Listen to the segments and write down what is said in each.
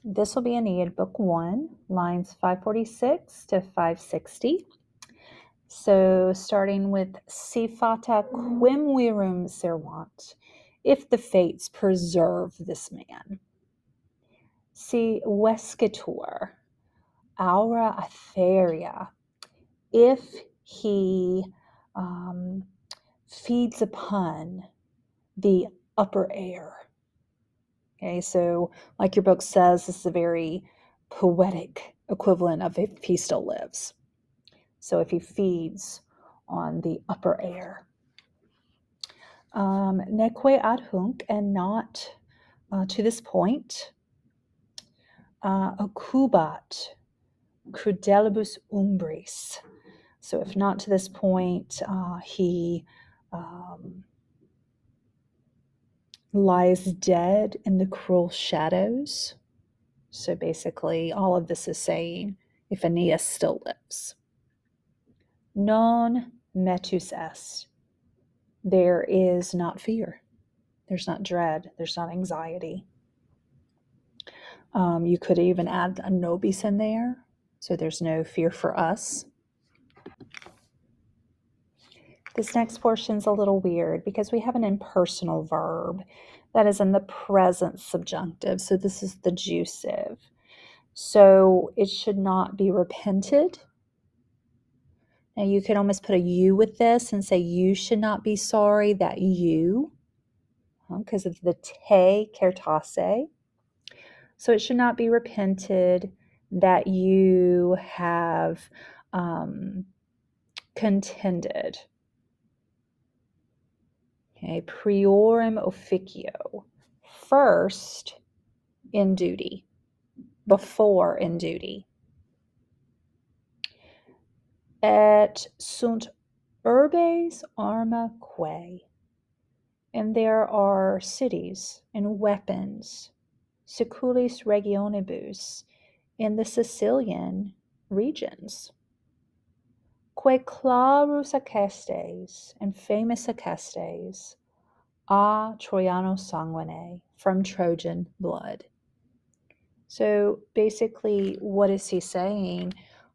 This will be Aeneid, Book 1, lines 546 to 560. So starting with Si fata quim virum servant, if the fates preserve this man. Si vescitur aura aetheria, if he feeds upon the upper air. Okay, so like your book says, this is a very poetic equivalent of if he still lives. So if he feeds on the upper air. Neque ad hunc, and not to this point. Occubat crudelibus umbris. So if not to this point, he lies dead in the cruel shadows. So basically, all of this is saying if Aeneas still lives. Non metus est. There is not fear. There's not dread. There's not anxiety. You could even add a nobis in there. So there's no fear for us. This next portion's a little weird because we have an impersonal verb that is in the present subjunctive. So this is the jussive. So it should not be repented. Now you could almost put a you with this and say you should not be sorry that you, because of the te kertase. So it should not be repented that you have contended. Okay, priorem officio, first in duty, before in duty. Et sunt urbes arma quae, and there are cities and weapons, seculis regionibus, in the Sicilian regions. Quae clarus Acestes, and famous Acestes, a Troiano sanguine, from Trojan blood. So basically, what is he saying?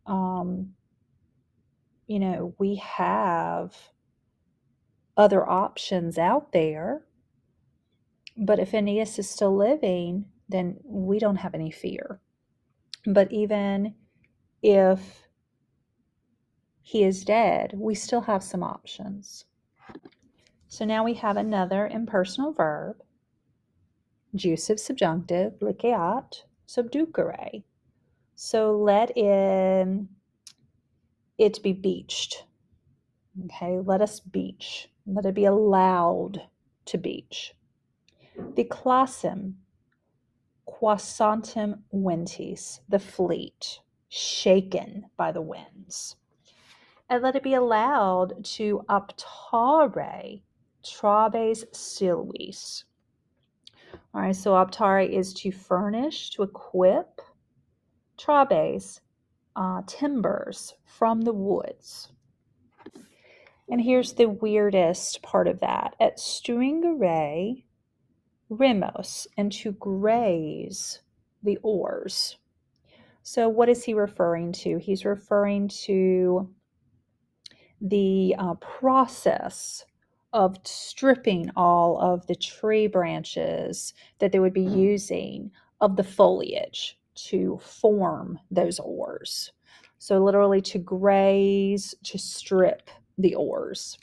We have other options out there, but if Aeneas is still living, then we don't have any fear. But even if he is dead, we still have some options. So now we have another impersonal verb, jussive subjunctive, liceat, subducere. So let it be beached. Okay, let us beach. Let it be allowed to beach. The classem, quassantem ventis, the fleet, shaken by the winds. And let it be allowed to optare trabes silvis. All right, so optare is to furnish, to equip. Trabes, timbers from the woods. And here's the weirdest part of that. Et stringere rimos, and to graze the oars. So what is he referring to? He's referring to the process of stripping all of the tree branches that they would be using of the foliage to form those oars. So literally to graze, to strip the oars.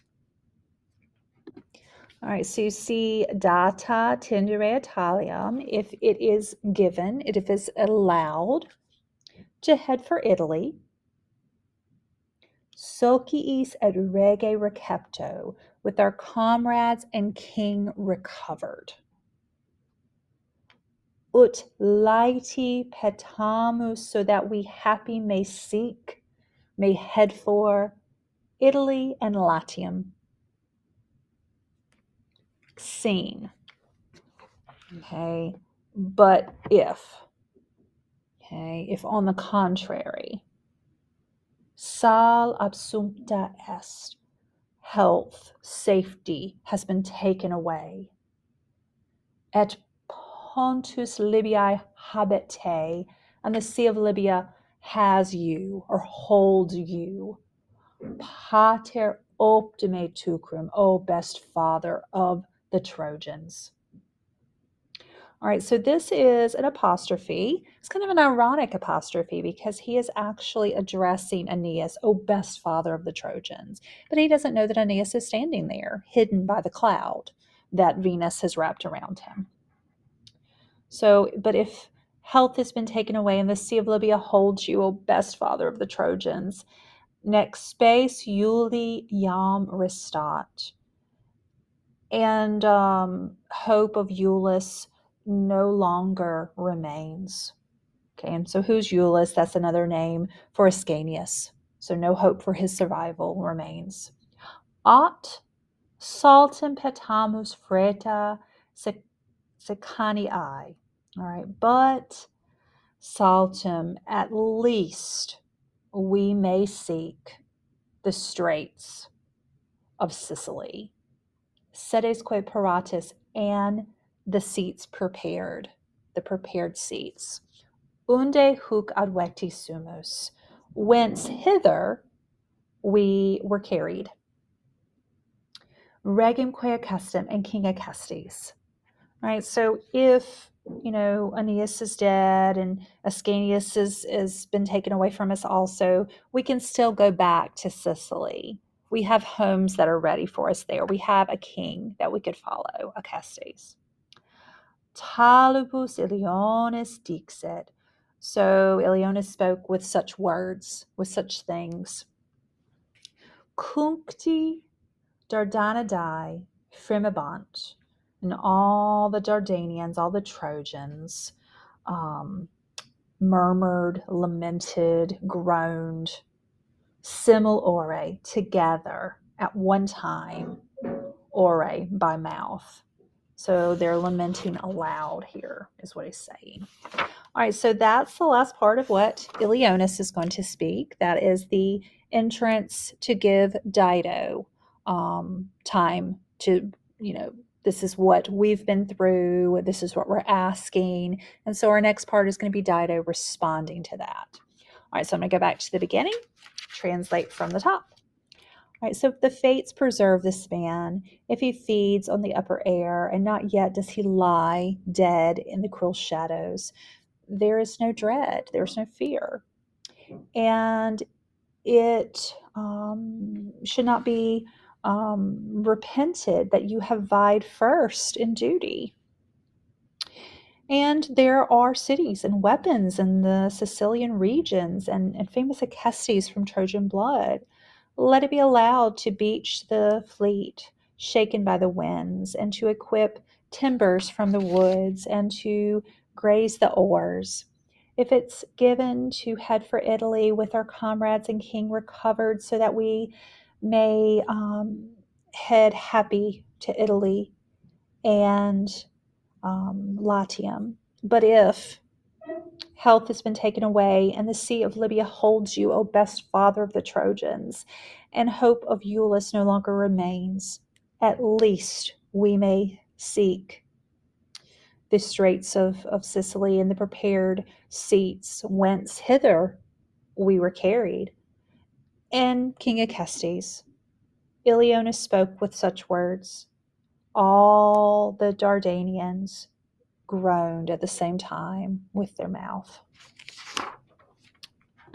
All right, so you see data tendere Italiam, if it is given, if it is allowed to head for Italy. Sociis et rege recepto, with our comrades and king recovered. Ut laeti petamus, so that we happy may seek, may head for Italy and Latium. Scene. Okay, but if on the contrary, sal absumpta est, health, safety has been taken away. Et pontus Libiae habete, and the Sea of Libya has you or holds you. Pater optime teucrum, O best father of the Trojans. All right, so this is an apostrophe. It's kind of an ironic apostrophe because he is actually addressing Aeneas, O best father of the Trojans. But he doesn't know that Aeneas is standing there, hidden by the cloud that Venus has wrapped around him. So, but if health has been taken away and the Sea of Libya holds you, O best father of the Trojans, next space, Iuli Yam Ristat. And hope of Iulus no longer remains. Okay, and so who's Iulus? That's another name for Ascanius. So no hope for his survival remains. Aut saltem petamus freta secani I. All right, but saltem, at least we may seek the straits of Sicily. Sedesque paratus, and the seats prepared, the prepared seats. Unde huc advecti sumus, whence hither we were carried. Regumque Acestum and King Acestes. Right, so if Aeneas is dead and Ascanius is been taken away from us also, we can still go back to Sicily. We have homes that are ready for us there. We have a king that we could follow, Acestes. Talibus Ilionis dixit. So Ilionis spoke with such words, with such things. Cuncti Dardanadae frimibant. And all the Dardanians, all the Trojans, murmured, lamented, groaned, simul ore, together at one time, ore, by mouth. So they're lamenting aloud here, is what he's saying. All right, so that's the last part of what Ilionis is going to speak. That is the entrance to give Dido time to, this is what we've been through. This is what we're asking. And so our next part is going to be Dido responding to that. All right, so I'm going to go back to the beginning, translate from the top. All right, so if the fates preserve this man, if he feeds on the upper air, and not yet does he lie dead in the cruel shadows, there is no dread, there's no fear. And it should not be repented that you have vied first in duty. And there are cities and weapons in the Sicilian regions and famous Acestes from Trojan blood. Let it be allowed to beach the fleet, shaken by the winds, and to equip timbers from the woods, and to graze the oars. If it's given to head for Italy with our comrades and king recovered, so that we may head happy to Italy and Latium. But if health has been taken away, and the Sea of Libya holds you, O best father of the Trojans, and hope of Iulus no longer remains, at least we may seek the straits of Sicily and the prepared seats whence hither we were carried. And King Acestes, Ilionis spoke with such words. All the Dardanians groaned at the same time with their mouth.